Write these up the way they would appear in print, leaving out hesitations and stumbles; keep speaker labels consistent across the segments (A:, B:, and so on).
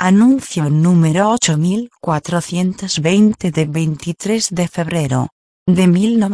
A: Anuncio número 8420 de 23 de febrero de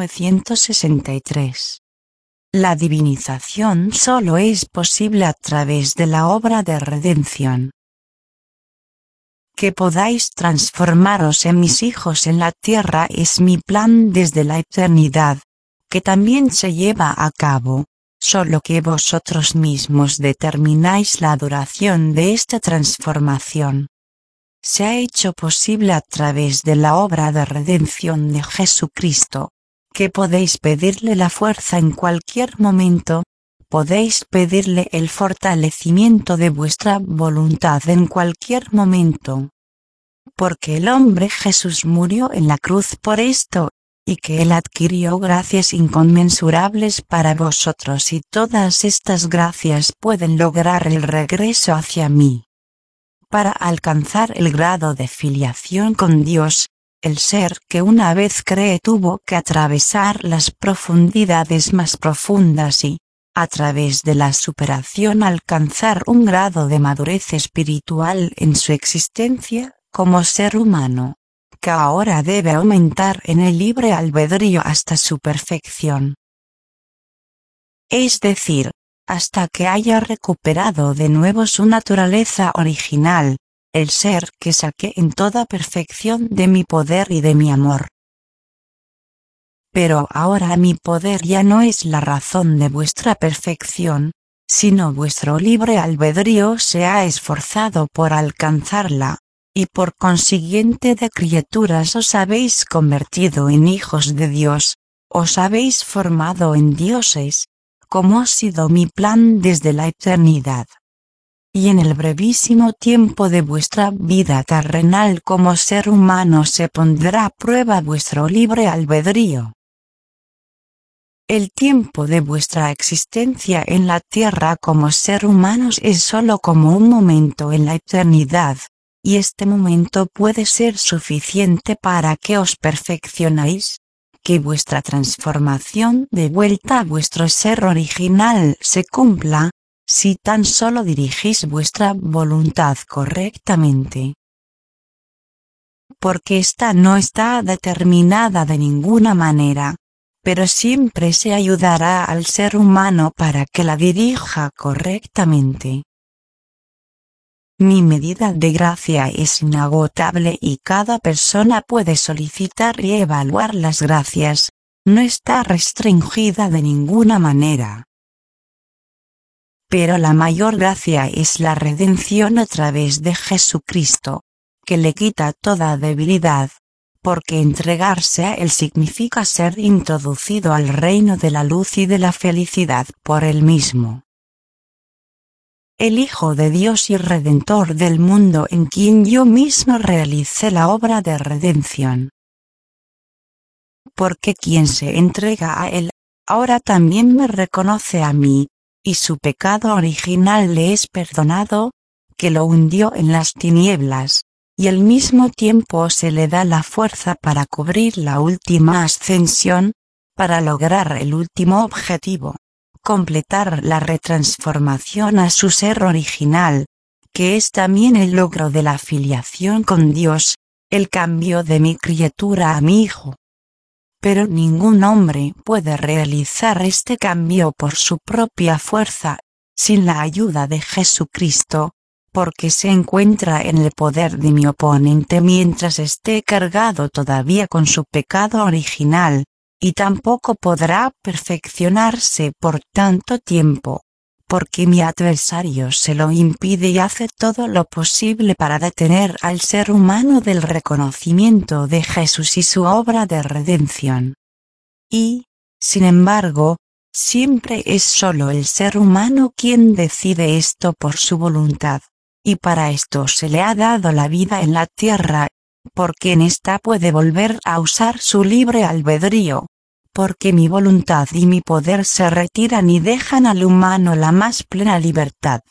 A: 1963. La divinización solo es posible a través de la obra de redención. Que podáis transformaros en mis hijos en la tierra es mi plan desde la eternidad, que también se lleva a cabo, solo que vosotros mismos determináis la duración de esta transformación. Se ha hecho posible a través de la obra de redención de Jesucristo, que podéis pedirle la fuerza en cualquier momento, podéis pedirle el fortalecimiento de vuestra voluntad en cualquier momento. Porque el hombre Jesús murió en la cruz por esto, y que Él adquirió gracias inconmensurables para vosotros y todas estas gracias pueden lograr el regreso hacia mí. Para alcanzar el grado de filiación con Dios, el ser que una vez cree tuvo que atravesar las profundidades más profundas y, a través de la superación alcanzar un grado de madurez espiritual en su existencia como ser humano, que ahora debe aumentar en el libre albedrío hasta su perfección. Es decir, hasta que haya recuperado de nuevo su naturaleza original, el ser que saqué en toda perfección de mi poder y de mi amor. Pero ahora mi poder ya no es la razón de vuestra perfección, sino vuestro libre albedrío se ha esforzado por alcanzarla, y por consiguiente de criaturas os habéis convertido en hijos de Dios, os habéis formado en dioses, como ha sido mi plan desde la eternidad. Y en el brevísimo tiempo de vuestra vida terrenal como ser humano se pondrá a prueba vuestro libre albedrío. El tiempo de vuestra existencia en la tierra como ser humanos es sólo como un momento en la eternidad, y este momento puede ser suficiente para que os perfeccionéis, que vuestra transformación de vuelta a vuestro ser original se cumpla, si tan solo dirigís vuestra voluntad correctamente. Porque esta no está determinada de ninguna manera, pero siempre se ayudará al ser humano para que la dirija correctamente. Mi medida de gracia es inagotable y cada persona puede solicitar y evaluar las gracias, no está restringida de ninguna manera. Pero la mayor gracia es la redención a través de Jesucristo, que le quita toda debilidad, porque entregarse a Él significa ser introducido al reino de la luz y de la felicidad por Él mismo. El Hijo de Dios y Redentor del mundo en quien yo mismo realicé la obra de redención. Porque quien se entrega a Él, ahora también me reconoce a mí, y su pecado original le es perdonado, que lo hundió en las tinieblas, y al mismo tiempo se le da la fuerza para cubrir la última ascensión, para lograr el último objetivo. Completar la retransformación a su ser original, que es también el logro de la filiación con Dios, el cambio de mi criatura a mi hijo. Pero ningún hombre puede realizar este cambio por su propia fuerza, sin la ayuda de Jesucristo, porque se encuentra en el poder de mi oponente mientras esté cargado todavía con su pecado original. Y tampoco podrá perfeccionarse por tanto tiempo, porque mi adversario se lo impide y hace todo lo posible para detener al ser humano del reconocimiento de Jesús y su obra de redención. Y, sin embargo, siempre es solo el ser humano quien decide esto por su voluntad, y para esto se le ha dado la vida en la tierra, porque en esta puede volver a usar su libre albedrío, porque mi voluntad y mi poder se retiran y dejan al humano la más plena libertad.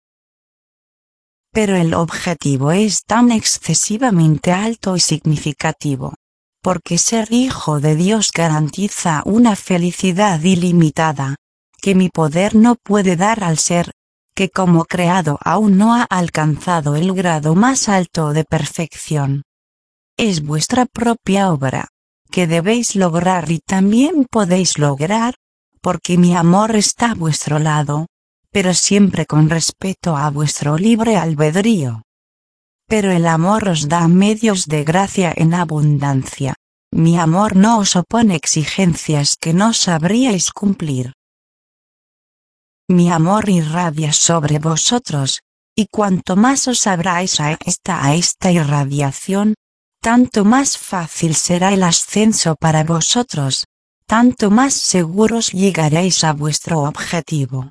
A: Pero el objetivo es tan excesivamente alto y significativo, porque ser hijo de Dios garantiza una felicidad ilimitada, que mi poder no puede dar al ser, que como creado aún no ha alcanzado el grado más alto de perfección. Es vuestra propia obra, que debéis lograr y también podéis lograr, porque mi amor está a vuestro lado, pero siempre con respeto a vuestro libre albedrío. Pero el amor os da medios de gracia en abundancia. Mi amor no os opone exigencias que no sabríais cumplir. Mi amor irradia sobre vosotros, y cuanto más os abráis a esta irradiación, tanto más fácil será el ascenso para vosotros, tanto más seguros llegaréis a vuestro objetivo.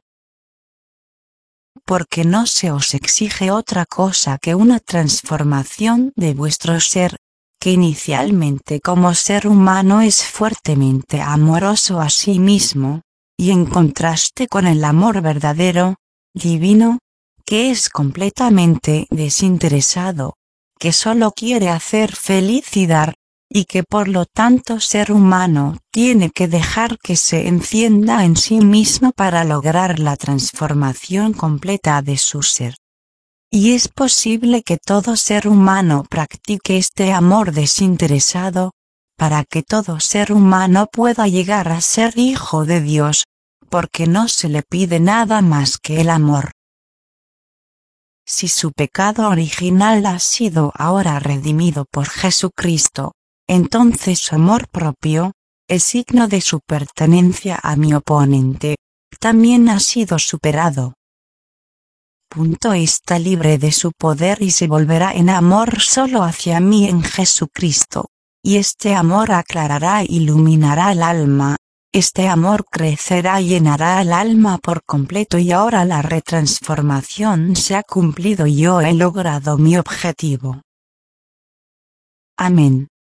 A: Porque no se os exige otra cosa que una transformación de vuestro ser, que inicialmente como ser humano es fuertemente amoroso a sí mismo, y en contraste con el amor verdadero, divino, que es completamente desinteresado, que solo quiere hacer feliz y dar, y que por lo tanto ser humano tiene que dejar que se encienda en sí mismo para lograr la transformación completa de su ser. Y es posible que todo ser humano practique este amor desinteresado, para que todo ser humano pueda llegar a ser hijo de Dios, porque no se le pide nada más que el amor. Si su pecado original ha sido ahora redimido por Jesucristo, entonces su amor propio, el signo de su pertenencia a mi oponente, también ha sido superado. Está libre de su poder y se volverá en amor solo hacia mí en Jesucristo, y este amor aclarará e iluminará el alma, este amor crecerá y llenará el alma por completo y ahora la retransformación se ha cumplido y yo he logrado mi objetivo. Amén.